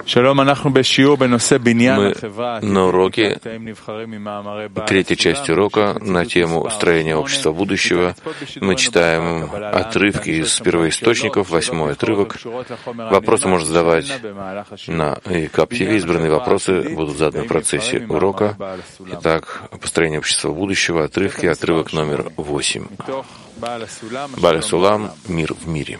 Мы на уроке, третья часть урока на тему строения общества будущего. Мы читаем отрывки из первоисточников, 8-й отрывок. Вопросы можно задавать на КАП-ТВ. Избранные вопросы будут заданы в процессе урока. Итак, построение общества будущего, отрывки, отрывок номер 8. Бааль ха-Сулам, мир в мире.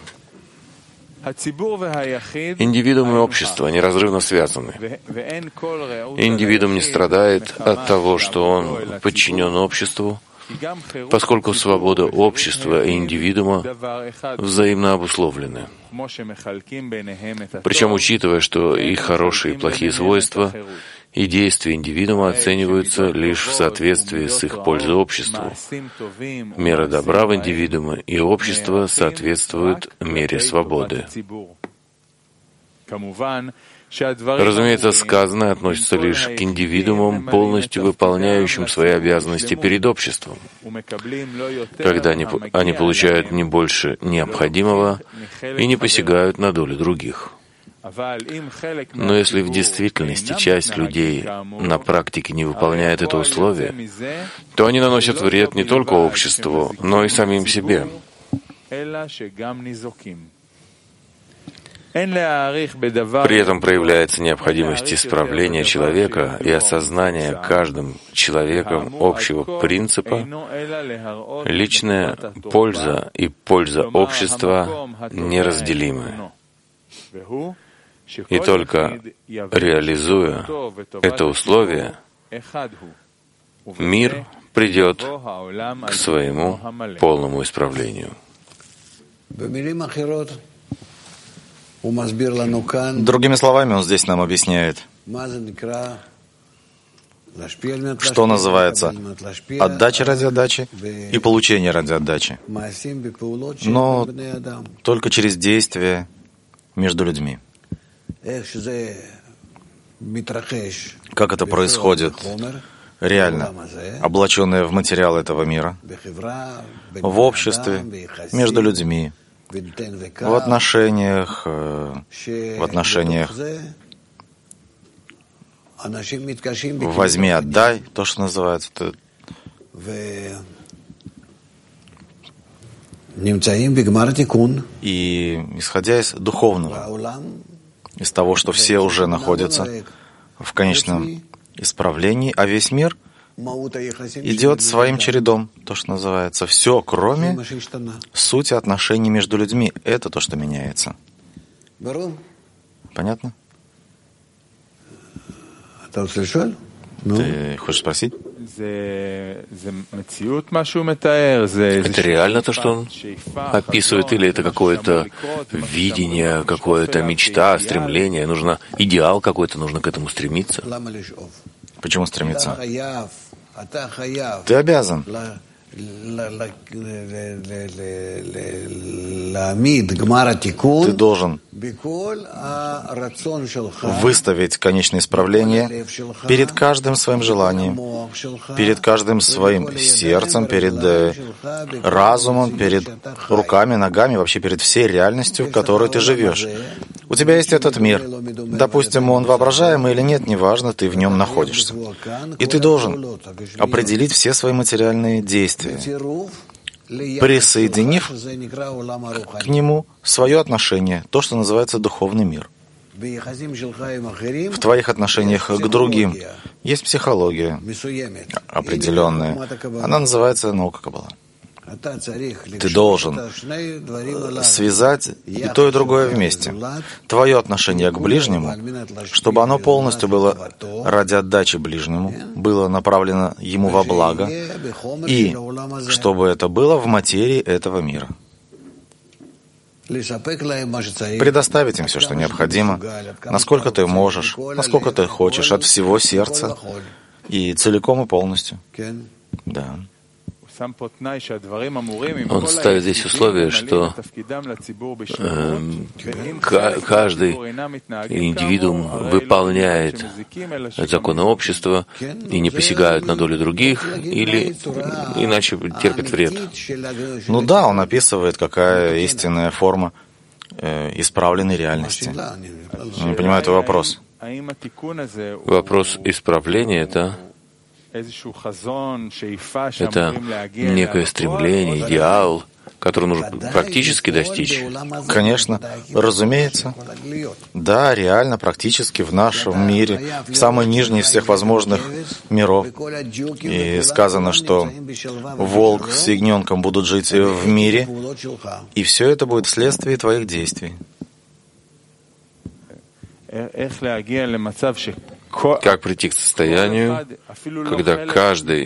Индивидуум и общество неразрывно связаны. Индивидуум не страдает от того, что он подчинен обществу, поскольку свобода общества и индивидуума взаимно обусловлены. Причем, учитывая, что их хорошие и плохие свойства и действия индивидуума оцениваются лишь в соответствии с их пользой обществу. Мера добра в индивидууме и общества соответствует мере свободы. Разумеется, сказанное относится лишь к индивидуумам, полностью выполняющим свои обязанности перед обществом, когда они получают не больше необходимого и не посягают на долю других. Но если в действительности часть людей на практике не выполняет это условие, то они наносят вред не только обществу, но и самим себе. При этом проявляется необходимость исправления человека и осознания каждым человеком общего принципа. Личная польза и польза общества неразделимы. И только реализуя это условие, мир придет к своему полному исправлению. Другими словами, он здесь нам объясняет, что называется отдача ради отдачи и получение ради отдачи, но только через действие между людьми. Как это происходит реально, облаченное в материал этого мира, в обществе, между людьми, в отношениях возьми, отдай, то, что называется. И исходя из духовного, из того, что все уже находятся в конечном исправлении, а весь мир идет своим чередом, то, что называется, все, кроме сути отношений между людьми. Это то, что меняется. Понятно? Ты хочешь спросить? Это реально то, что он описывает, или это какое-то видение, какое-то мечта, стремление? Нужно идеал какой-то, нужно к этому стремиться? Почему стремиться? Ты обязан ты должен выставить конечное исправление перед каждым своим желанием, перед каждым своим сердцем, перед разумом, перед руками, ногами, вообще перед всей реальностью, в которой ты живешь. У тебя есть этот мир. Допустим, он воображаемый или нет, неважно, ты в нем находишься. И ты должен определить все свои материальные действия, присоединив к нему свое отношение, то, что называется духовный мир. В твоих отношениях к другим есть психология определенная. Она называется наука Каббала. Ты должен связать и то, и другое вместе. Твое отношение к ближнему, чтобы оно полностью было ради отдачи ближнему, было направлено ему во благо, и чтобы это было в материи этого мира. Предоставить им все, что необходимо, насколько ты можешь, насколько ты хочешь, от всего сердца и целиком и полностью. Да. Он ставит здесь условие, что каждый индивидуум выполняет законы общества и не посягают на долю других, или иначе терпит вред. Ну да, он описывает, какая истинная форма исправленной реальности. Не понимаю твой вопрос. Вопрос исправления — это некое стремление, идеал, который нужно практически достичь. Конечно, разумеется. Да, реально, практически в нашем мире, в самый нижний из всех возможных миров. И сказано, что волк с ягненком будут жить в мире, и все это будет вследствие твоих действий. Как прийти к состоянию, когда каждый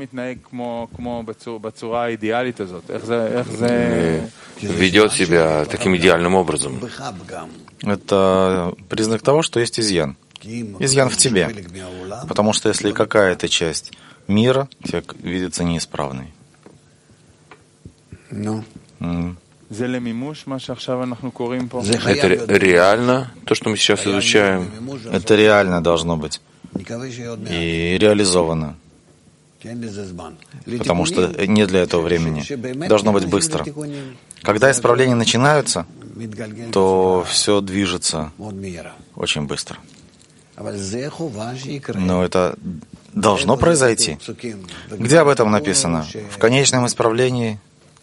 ведет себя таким идеальным образом? Это признак того, что есть изъян. Изъян в тебе. Потому что если какая-то часть мира тебе видится неисправной. Это реально, то, что мы сейчас изучаем? Это реально должно быть. И реализовано. Потому что не для этого времени. Должно быть быстро. Когда исправления начинаются, то все движется очень быстро. Но это должно произойти. Где об этом написано? В конечном исправлении.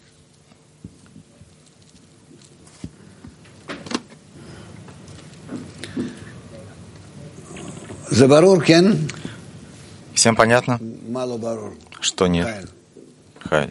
Всем понятно? Что нет? Хай.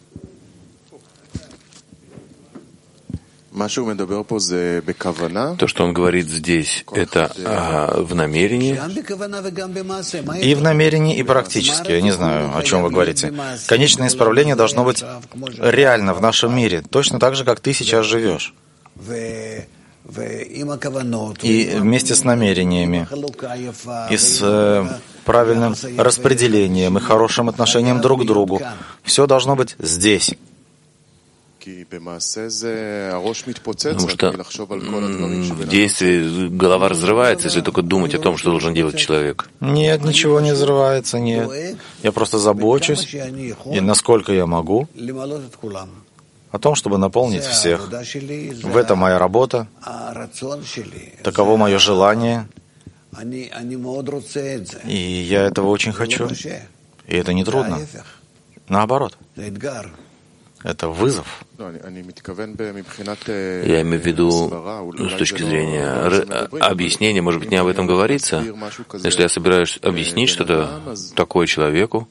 То, что он говорит здесь, это в намерении? И в намерении, и практически. Я не знаю, о чем вы говорите. Конечное исправление должно быть реально в нашем мире, точно так же, как ты сейчас живешь. И вместе с намерениями, и с правильным распределением, и хорошим отношением друг к другу. Все должно быть здесь. Потому что в действии голова разрывается, если только думать о том, что должен делать человек. Нет, ничего не взрывается, нет. Я просто забочусь, и насколько я могу, о том, чтобы наполнить всех. В этом моя работа, таково мое желание, и я этого очень хочу. И это не трудно. Наоборот. Это вызов. Я имею в виду, с точки зрения объяснения, может быть, не об этом говорится. Если я собираюсь объяснить что-то такое человеку,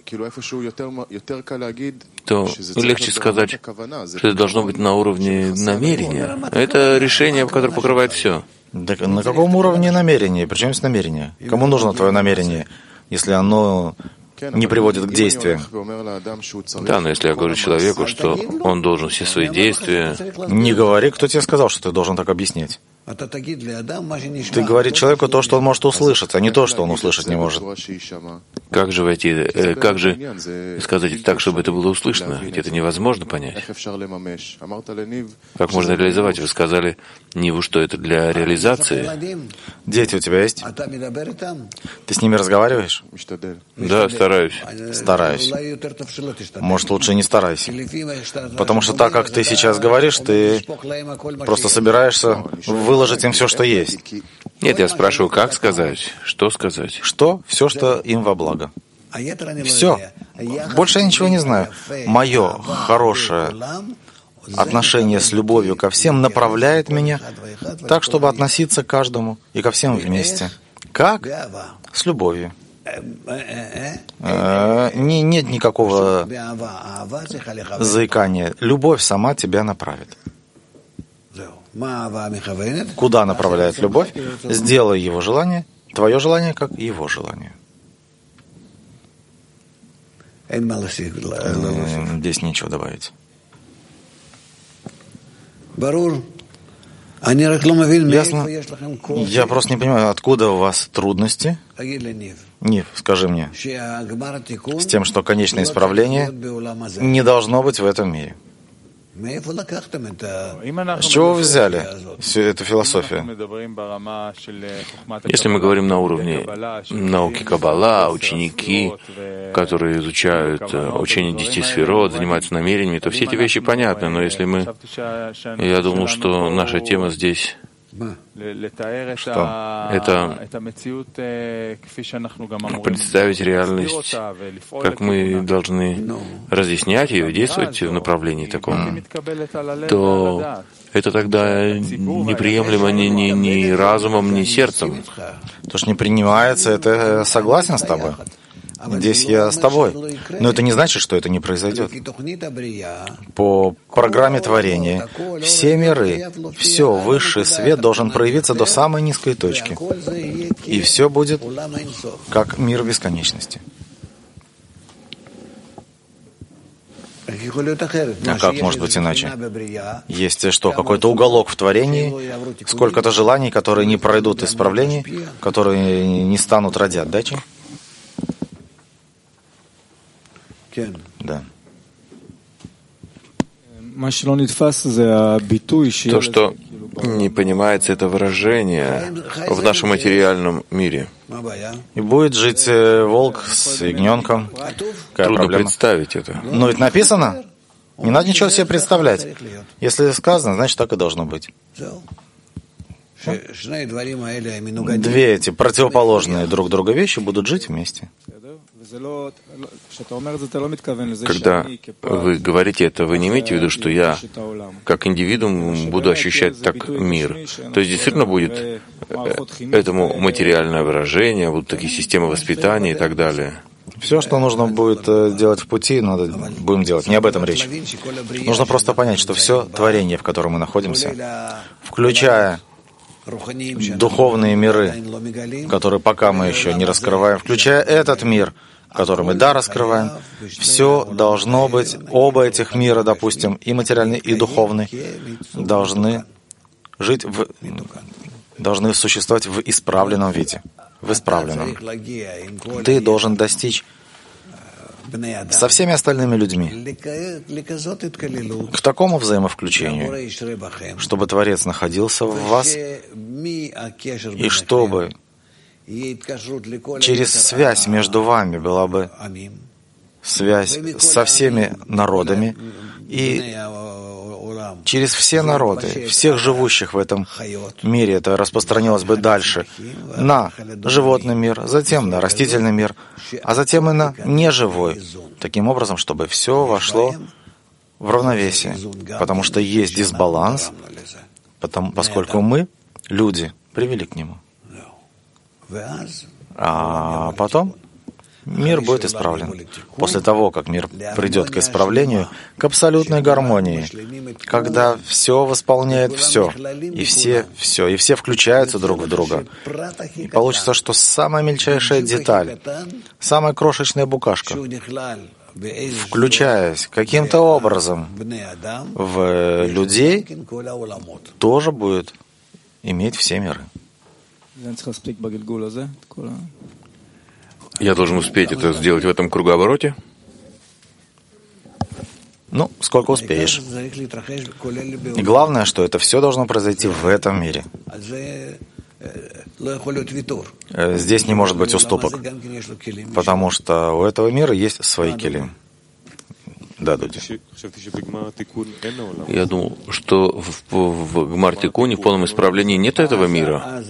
то легче сказать, что это должно быть на уровне намерения. Это решение, которое покрывает все. Так на каком уровне намерения? Причем есть намерение? Кому нужно твое намерение, если оно не приводит к действиям? Да, но если я говорю человеку, что он должен все свои действия... Не говори, кто тебе сказал, что ты должен так объяснять. Ты говоришь человеку то, что он может услышать, а не то, что он услышать не может. Как же как же сказать так, чтобы это было услышано? Ведь это невозможно понять. Как можно реализовать? Вы сказали Ниву, что это для реализации. Дети у тебя есть? Ты с ними разговариваешь? Да, стараюсь. Стараюсь. Может, лучше не старайся. Потому что так, как ты сейчас говоришь, ты просто собираешься выложить им все, что есть. Нет, я спрашиваю, как сказать? Что сказать? Что? Все, что им во благо. Все. Больше я ничего не знаю. Мое хорошее отношение с любовью ко всем направляет меня так, чтобы относиться к каждому и ко всем вместе. Как? С любовью. Нет никакого заикания. Любовь сама тебя направит. Куда направляет любовь? Сделай его желание, твое желание, как его желание. Здесь нечего добавить. Ясно? Я просто не понимаю, откуда у вас трудности. Нив, скажи мне, с тем, что конечное исправление не должно быть в этом мире. С чего вы взяли всю эту философию? Если мы говорим на уровне науки Каббала, ученики, которые изучают учение 10 сферот, занимаются намерениями, то все эти вещи понятны. Но если я думал, что наша тема здесь, что это представить реальность, как мы должны разъяснять ее, действовать в направлении таком, то это тогда неприемлемо ни разумом, ни сердцем. То, что не принимается, это я согласен с тобой. Здесь я с тобой. Но это не значит, что это не произойдет. По программе творения все миры, все высший свет должен проявиться до самой низкой точки. И все будет как мир бесконечности. А как может быть иначе? Есть что, какой-то уголок в творении, сколько-то желаний, которые не пройдут исправлений, которые не станут ради отдачи? Да. То, что не понимается, это выражение в нашем материальном мире. И будет жить волк с ягненком. Трудно представить это. Но ведь написано. Не надо ничего себе представлять. Если сказано, значит, так и должно быть. Две эти противоположные друг другу вещи будут жить вместе. Когда вы говорите это, вы не имеете в виду, что я, как индивидуум, буду ощущать так мир. То есть действительно будет этому материальное выражение, будут такие системы воспитания и так далее. Все, что нужно будет делать в пути, будем делать. Не об этом речь. Нужно просто понять, что все творение, в котором мы находимся, включая духовные миры, которые пока мы еще не раскрываем, включая этот мир, который мы, раскрываем, все должно быть, оба этих мира, допустим, и материальный, и духовный, должны существовать в исправленном виде, в исправленном. Ты должен достичь со всеми остальными людьми к такому взаимовключению, чтобы Творец находился в вас, и чтобы через связь между вами была бы связь со всеми народами, и через все народы, всех живущих в этом мире, это распространилось бы дальше на животный мир, затем на растительный мир, а затем и на неживой, таким образом, чтобы все вошло в равновесие, потому что есть дисбаланс, поскольку мы, люди, привели к нему. А потом мир будет исправлен. После того, как мир придет к исправлению, к абсолютной гармонии, когда все восполняет все, и все включаются друг в друга. И получится, что самая мельчайшая деталь, самая крошечная букашка, включаясь каким-то образом в людей, тоже будет иметь все миры. Я должен успеть это сделать в этом кругообороте? Сколько успеешь. И главное, что это все должно произойти в этом мире. Здесь не может быть уступок, потому что у этого мира есть свои келим. Да, Дуди. Я думал, что в Гмар-Тикуне, в полном исправлении, нет этого мира.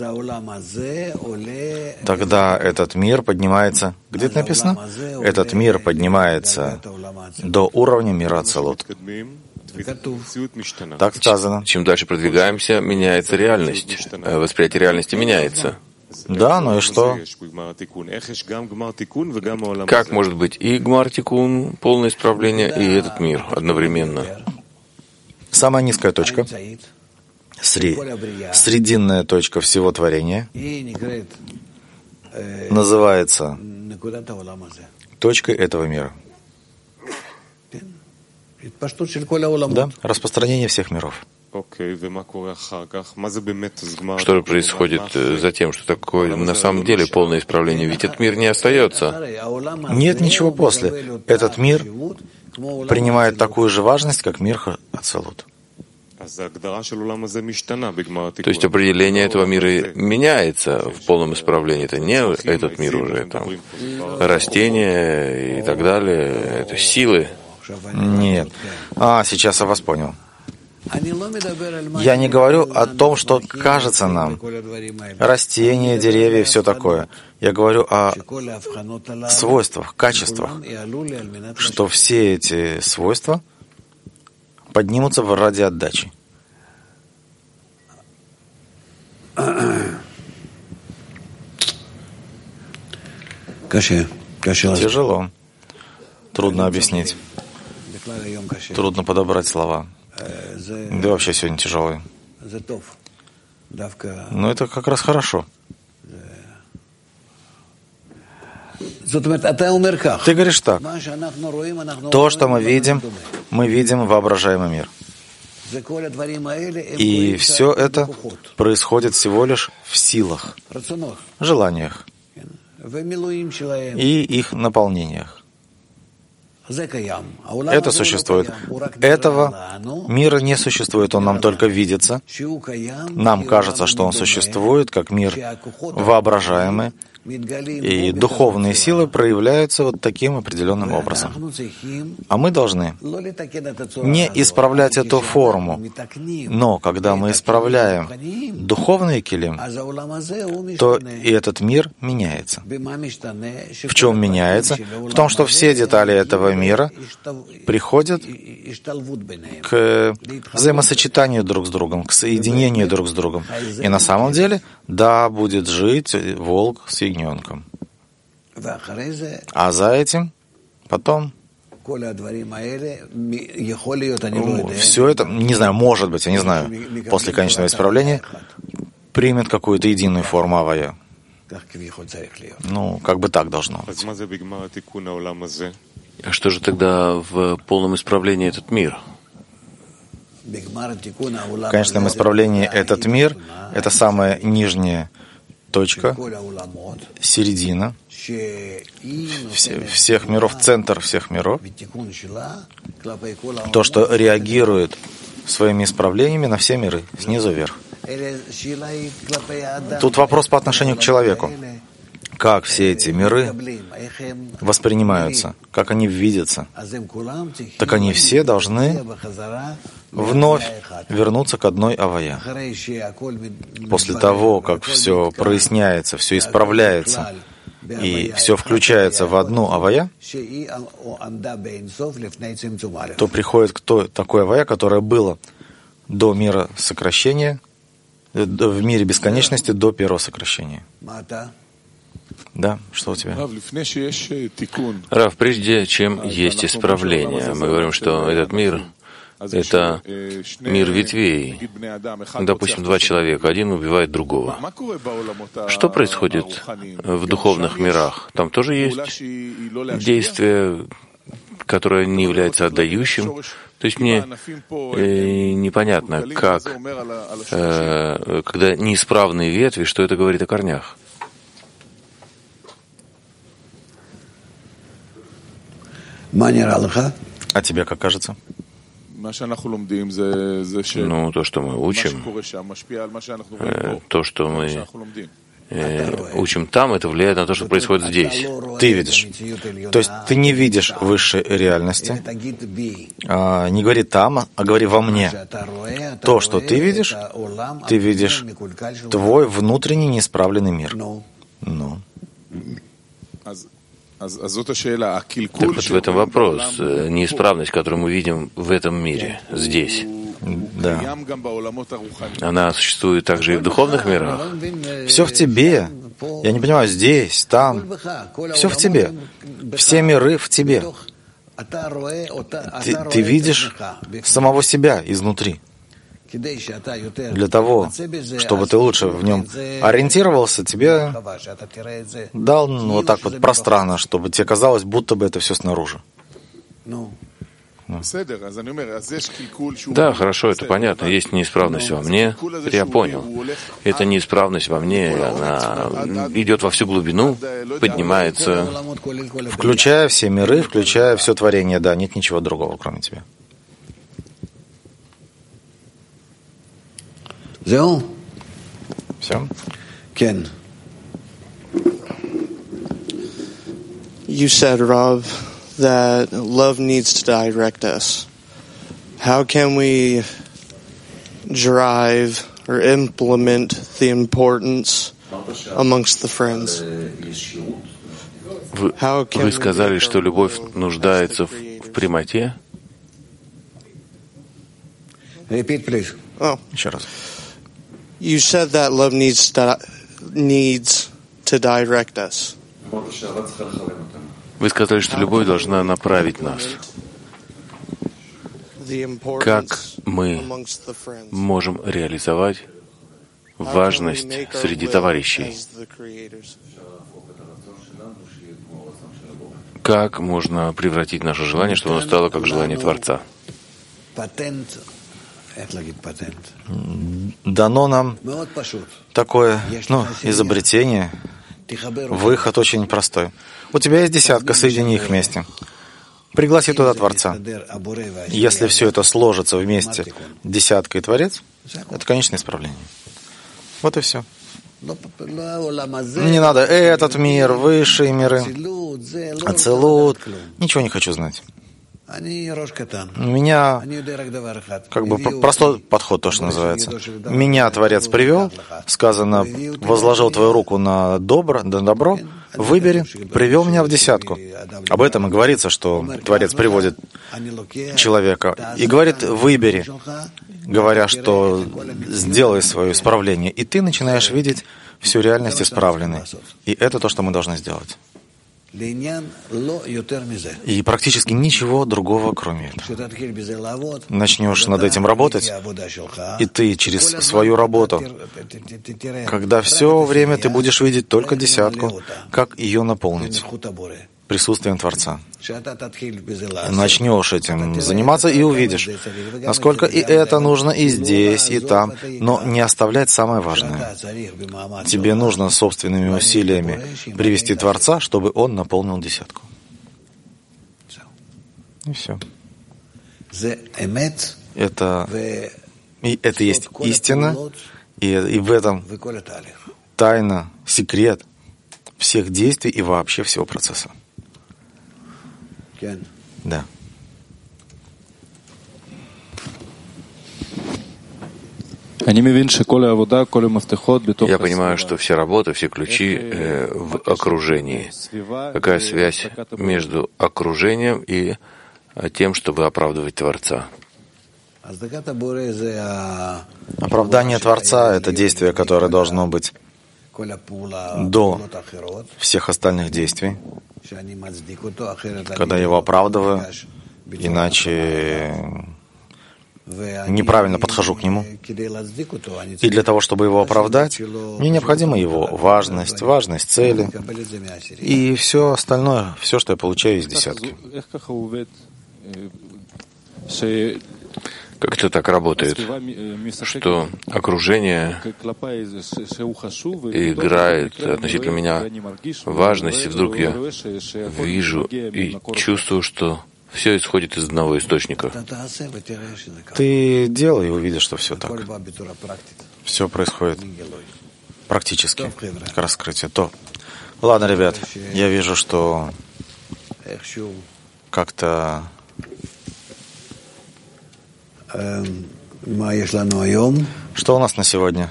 Тогда этот мир поднимается, где это написано? Этот мир поднимается до уровня мира Ацилут. Так сказано. Чем дальше продвигаемся, меняется реальность. Восприятие реальности меняется. Да, ну и что? Как может быть и Гмар-Тикун, полное исправление, и этот мир одновременно? Самая низкая точка, срединная точка всего творения, называется точкой этого мира. Да, распространение всех миров. Что же происходит затем, что такое на самом деле полное исправление? Ведь этот мир не остается. Нет ничего после. Этот мир принимает такую же важность, как мир Ацилут. То есть определение этого мира меняется в полном исправлении. Это не этот мир уже, там, растения и так далее, это силы. Нет. Сейчас я вас понял. Я не говорю о том, что кажется нам. Растения, деревья и все такое. Я говорю о свойствах, качествах, что все эти свойства поднимутся ради отдачи. Тяжело. Трудно объяснить. Трудно подобрать слова. Да вообще сегодня тяжелый. Но это как раз хорошо. Ты говоришь так. То, что мы видим воображаемый мир. И все это происходит всего лишь в силах, желаниях и их наполнениях. Это существует. Этого мира не существует, он нам только видится. Нам кажется, что он существует, как мир воображаемый, и духовные силы проявляются вот таким определенным образом. А мы должны не исправлять эту форму, но когда мы исправляем духовные килим, то и этот мир меняется. В чем меняется? В том, что все детали этого мира приходят к взаимосочетанию друг с другом, к соединению друг с другом. И на самом деле, да, будет жить волк с ягненком. А за этим потом все это, не знаю, может быть, я не знаю, после конечного исправления примет какую-то единую форму авая. Как бы так должно быть. А что же тогда в полном исправлении этот мир? В конечном исправлении этот мир — это самая нижняя точка, середина всех миров, центр всех миров, то, что реагирует своими исправлениями на все миры, снизу вверх. Тут вопрос по отношению к человеку. Как все эти миры воспринимаются, как они видятся, так они все должны вновь вернуться к одной авая. После того, как все проясняется, все исправляется, и все включается в одну авая, то приходит к такой авая, которая была до мира сокращения, в мире бесконечности до первого сокращения. Да, что у тебя? Рав, прежде чем есть исправление, мы говорим, что этот мир — это мир ветвей. Допустим, два человека, один убивает другого. Что происходит в духовных мирах? Там тоже есть действие, которое не является отдающим. То есть мне непонятно, как, когда неисправные ветви, что это говорит о корнях. А тебе как кажется? То, что мы учим, то, что мы учим там, это влияет на то, что происходит здесь. Ты видишь. То есть ты не видишь высшей реальности. Не говори там, а говори во мне. То, что ты видишь твой внутренний неисправленный мир. Так вот в этом вопрос. Неисправность, которую мы видим в этом мире, здесь. Да. Она существует также и в духовных мирах. Все в тебе. Я не понимаю, здесь, там. Все в тебе. Все миры в тебе. Ты видишь самого себя изнутри. Для того, чтобы ты лучше в нем ориентировался, тебе дал вот так вот пространно, чтобы тебе казалось, будто бы это все снаружи. Да, хорошо, это понятно. Есть неисправность во мне, это я понял. Эта неисправность во мне, она идет во всю глубину, поднимается. Включая все миры, включая все творение, да, нет ничего другого, кроме тебя. Все? Кен. You said, Rav, that love needs to direct us. How can we drive or implement the importance amongst the friends? Вы сказали, что любовь нуждается в прямоте? Repeat, please. Еще раз. You said that love needs to direct us. Вы сказали, что любовь должна направить нас. Как мы можем реализовать важность среди товарищей? Как можно превратить наше желание, чтобы оно стало как желание Творца? Дано нам такое, изобретение. Выход очень простой. У тебя есть десятка, соедини их вместе. Пригласи туда Творца. Если все это сложится вместе, десятка и Творец, это конечное исправление. Вот и все. Не надо этот мир, высшие миры, ацилут. Ничего не хочу знать. У меня простой подход, то, что называется. Меня Творец привел, сказано, возложил твою руку на добро, выбери, привел меня в десятку. Об этом и говорится, что Творец приводит человека и говорит, выбери, говоря, что сделай свое исправление, и ты начинаешь видеть всю реальность исправленной. И это то, что мы должны сделать. И практически ничего другого, кроме этого. Начнешь над этим работать, и ты через свою работу, когда все время ты будешь видеть только десятку, как ее наполнить присутствием Творца. Начнешь этим заниматься и увидишь, насколько и это нужно и здесь, и там, но не оставлять самое важное. Тебе нужно собственными усилиями привести Творца, чтобы он наполнил десятку. И все. Это есть истина, и в этом тайна, секрет всех действий и вообще всего процесса. Да. Я понимаю, что вся работа, все ключи в окружении. Какая связь между окружением и тем, чтобы оправдывать Творца? Оправдание Творца — это действие, которое должно быть до всех остальных действий, когда я его оправдываю, иначе неправильно подхожу к нему. И для того, чтобы его оправдать, мне необходима его важность цели и все остальное, все, что я получаю из десятки. Как это так работает, что окружение играет относительно меня важность, и вдруг я вижу и чувствую, что все исходит из одного источника. Ты делай и увидишь, что все так. Все происходит практически, как раскрытие. Ладно, ребят, я вижу, что как-то... Что у нас на сегодня?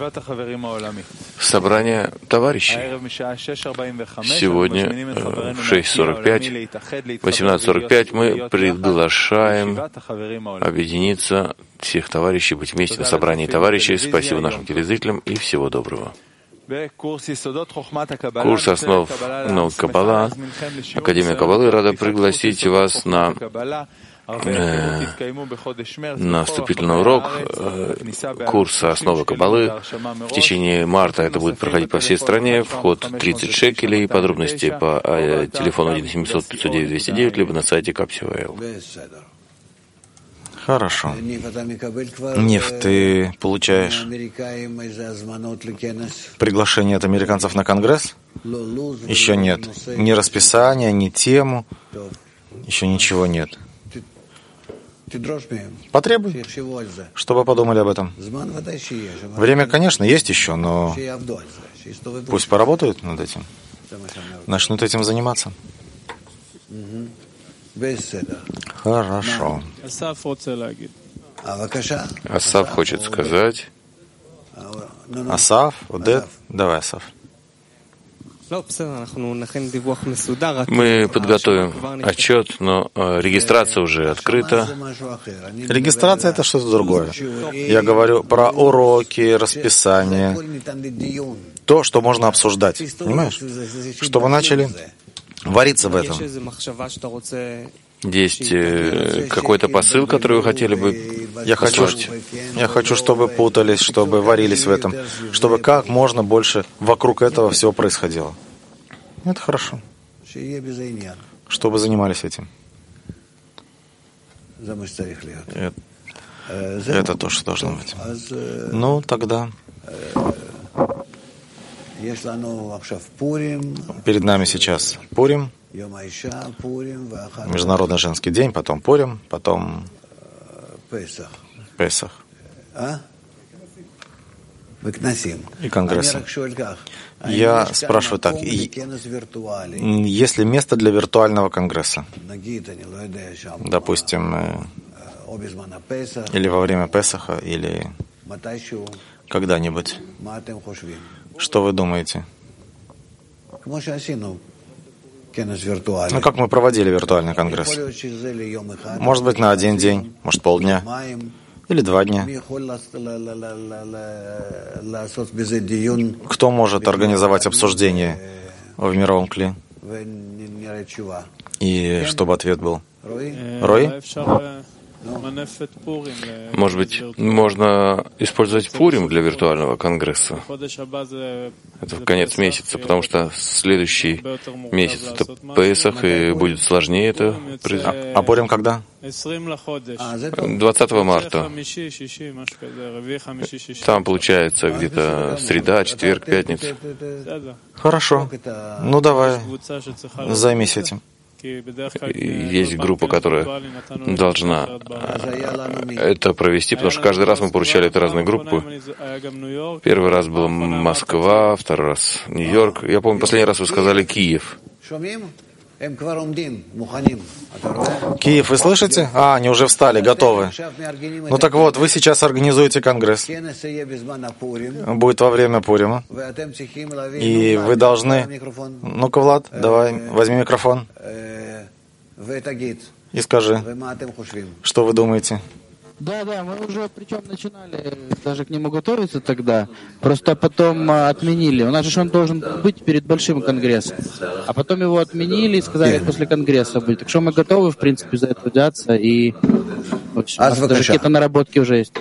Собрание товарищей. Сегодня в 6:45, 18:45 мы приглашаем объединиться всех товарищей, быть вместе на собрании товарищей. Спасибо нашим телезрителям и всего доброго. Курс основ наук Каббала. Академия Каббалы рада пригласить вас на вступительный урок курса «Основы Каббалы». В течение марта это будет проходить по всей стране. Вход 30 шекелей. Подробности по телефону 1-700-509-209, либо на сайте Капсио.эл. Хорошо. Ниф, ты получаешь приглашение от американцев на Конгресс? Еще нет. Ни расписания, ни тему. Еще ничего нет. Потребуй, чтобы подумали об этом. Время, конечно, есть еще, но пусть поработают над этим. Начнут этим заниматься. Хорошо. Асав хочет сказать. Асав, Одет, давай, Асав. Мы подготовим отчет, но регистрация уже открыта. Регистрация — это что-то другое. Я говорю про уроки, расписание. То, что можно обсуждать. Понимаешь? Чтобы начали вариться в этом. Есть какой-то посыл, который вы хотели бы послушать? Я хочу, чтобы путались, чтобы варились в этом, чтобы как можно больше вокруг этого всего происходило. Это хорошо. Чтобы занимались этим. Это то, что должно быть. Ну, тогда перед нами сейчас Пурим, Международный женский день, потом Пурим, потом Песах и конгрессы. Я спрашиваю так, есть ли место для виртуального конгресса? Допустим, или во время Песаха, или когда-нибудь. Что вы думаете? Ну, как мы проводили виртуальный конгресс? Может быть, на один день, может, полдня, или 2 дня. Кто может организовать обсуждение в мировом кли? И чтобы ответ был? Рой? Может быть, можно использовать Пурим для виртуального конгресса? Это в конец месяца, потому что следующий месяц — это Песах, и будет сложнее это произойти. А Пурим когда? 20 марта. Там получается где-то среда, четверг, пятница. Хорошо. Ну давай, займись этим. Есть группа, которая должна это провести, потому что каждый раз мы поручали это разные группы. Первый раз была Москва, второй раз Нью-Йорк. Я помню, последний раз вы сказали Киев. Киев, вы слышите? Они уже встали, готовы. Ну так вот, вы сейчас организуете конгресс. Будет во время Пурима. И вы должны... Ну-ка, Влад, давай, возьми микрофон. И скажи, что вы думаете? Да, мы уже причем начинали даже к нему готовиться тогда, просто потом отменили. У нас же он должен быть перед большим конгрессом, а потом его отменили и сказали, после конгресса будет. Так что мы готовы, в принципе, за это взяться, и в общем, у нас даже какие-то наработки уже есть.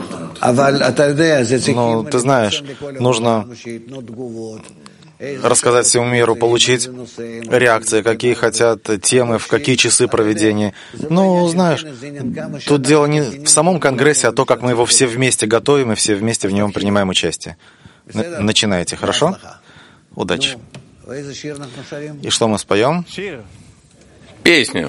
Ну, ты знаешь, нужно рассказать всему миру, получить реакции, какие хотят темы, в какие часы проведения. Ну, знаешь, тут дело не в самом Конгрессе, а то, как мы его все вместе готовим и все вместе в нем принимаем участие. Начинайте, хорошо? Удачи. И что мы споем? Песню.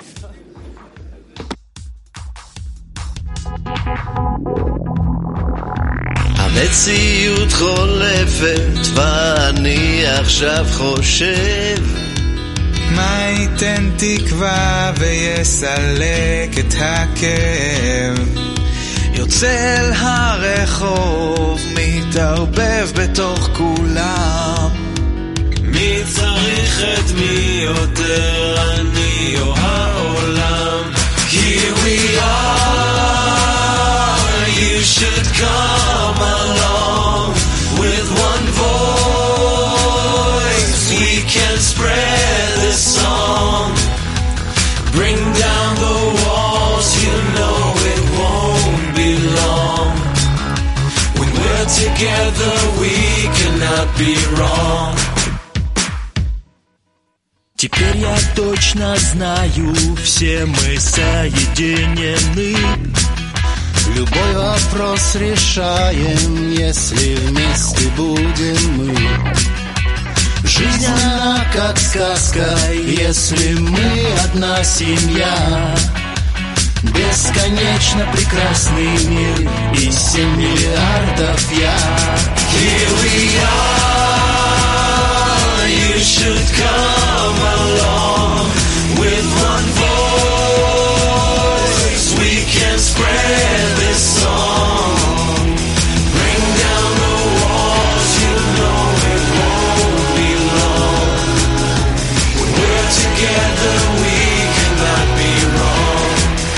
המציאות חולפת ואני עכשיו חושב מה ייתן תקווה ויסלק את הכאב יוצא אל הרחוב מתערבב בתוך כולם מי צריך את מי יותר אני או העולם Here we are You should come along with one voice. We can spread this song. Bring down the walls, you know it won't be long. When we're together, we cannot be wrong. Теперь я точно знаю, все мы соединены. Любой вопрос решаем, если вместе будем мы. Жизнь она как сказка, если мы одна семья. Бесконечно прекрасный мир и 7 миллиардов я. Here we are, you should come along. With one voice we can spread this song. Bring down the walls, you know it won't be long. When we're together we cannot be wrong.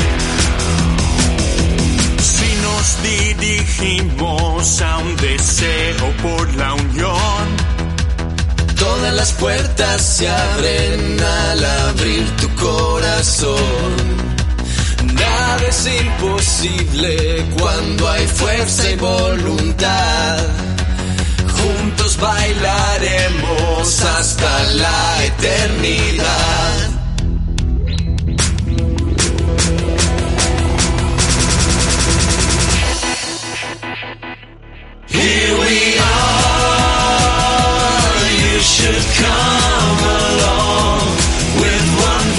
Si nos dirigimos a un deseo por la unión, todas las puertas se abren al abrir tu corazón. Nada es imposible cuando hay fuerza y voluntad. Juntos bailaremos hasta la eternidad. here we are, you should come along. With one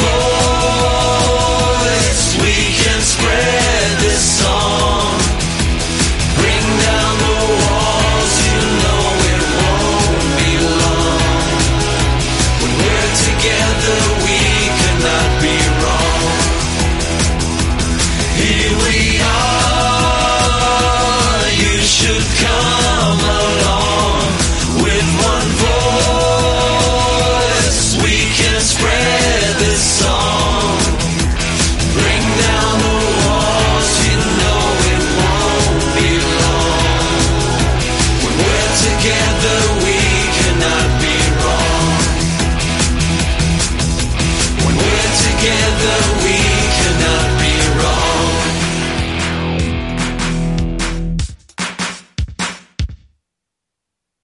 voice we can spread this song. Bring down the walls, you know it won't be long. When we're together we cannot be wrong. Here we are, you should come along. With one voice we can spread this song. Bring down the walls, you know it won't be long. When we're together we cannot be wrong. When we're together